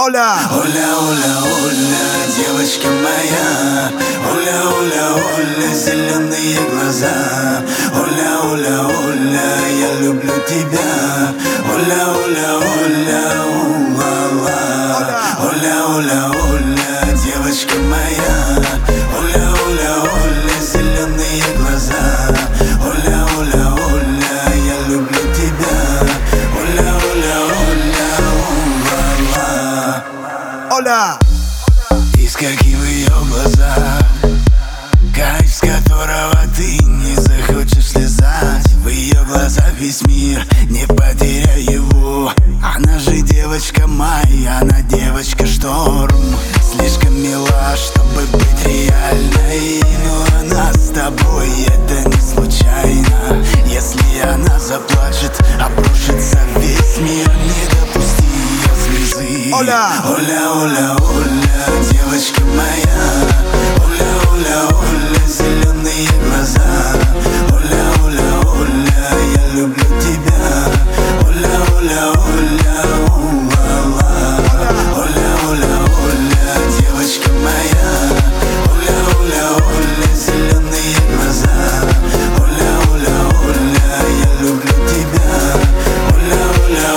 Оля! Оля, Оля, Оля, девочка моя. Оля, Оля, Оля, зеленые глаза. Оля, Оля, Оля, я люблю тебя. Оля, Оля, Оля, у-ла-ла. Оля, Оля, Оля, девочка моя. Оля, Оля, Оля, зеленые глаза. Оля, Оля, Оля, я люблю тебя. Оля, Оля, Оля, у-ла-ла. Оля! Искорки в ее глазах, кайф, с которого ты не захочешь слезать. В ее глазах весь мир, не потеряй его. Она же девочка моя, она девочка шторм. Слишком мила, чтобы быть реальной, но она с тобой, это не случайно. Если она заплачет, обрушится весь мир. Не допусти ее слезы. Оля! Оля, Оля, Оля, девочка моя. Оля, Оля, Оля, зеленые глаза. Оля, Оля, Оля, я люблю тебя. Оля, Оля, Оля, у-ла-ла. Оля, Оля, Оля, девочка моя. Оля, Оля, Оля, зеленые глаза. Оля, Оля, Оля, я люблю тебя. Оля, Оля,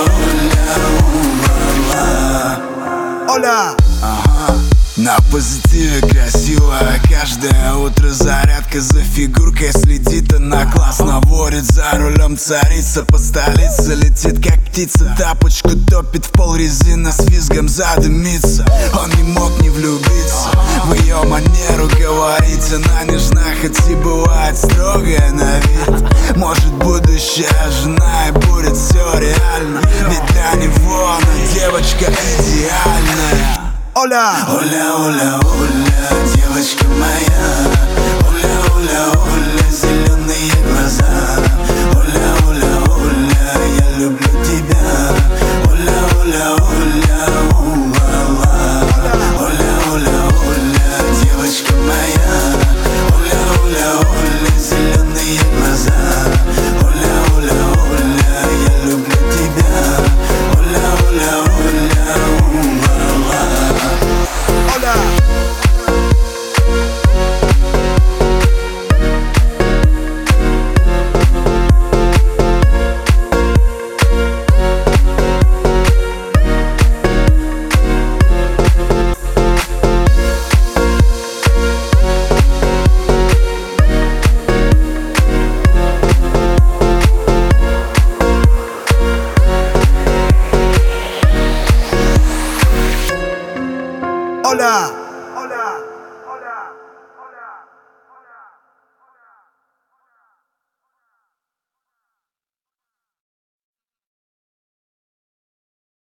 Оля, у-ла-ла. Оля! На позитиве красиво, каждое утро зарядка. За фигуркой следит она классно, ворит за рулем царица. По столице летит как птица, тапочку топит в пол, резина с визгом задымится. Он не мог не влюбиться в ее манеру говорить. Она нежна, хоть и бывает строгая на вид. Может, будущая жена и будет все реально, ведь для него она девочка идеальная. Оля! Оля, Оля, Оля, девочка моя. Оля, Оля, Оля, зеленые глаза. Оля, Оля, Оля, я люблю тебя. Оля, Оля, Оля, у-ла-ла. Оля, Оля, Оля, девочка моя. Оля, Оля, Оля, зеленые глаза. Оля, Оля, Оля, я люблю тебя. Оля, Оля, Оля, у-ла-ла. Оля! Ola!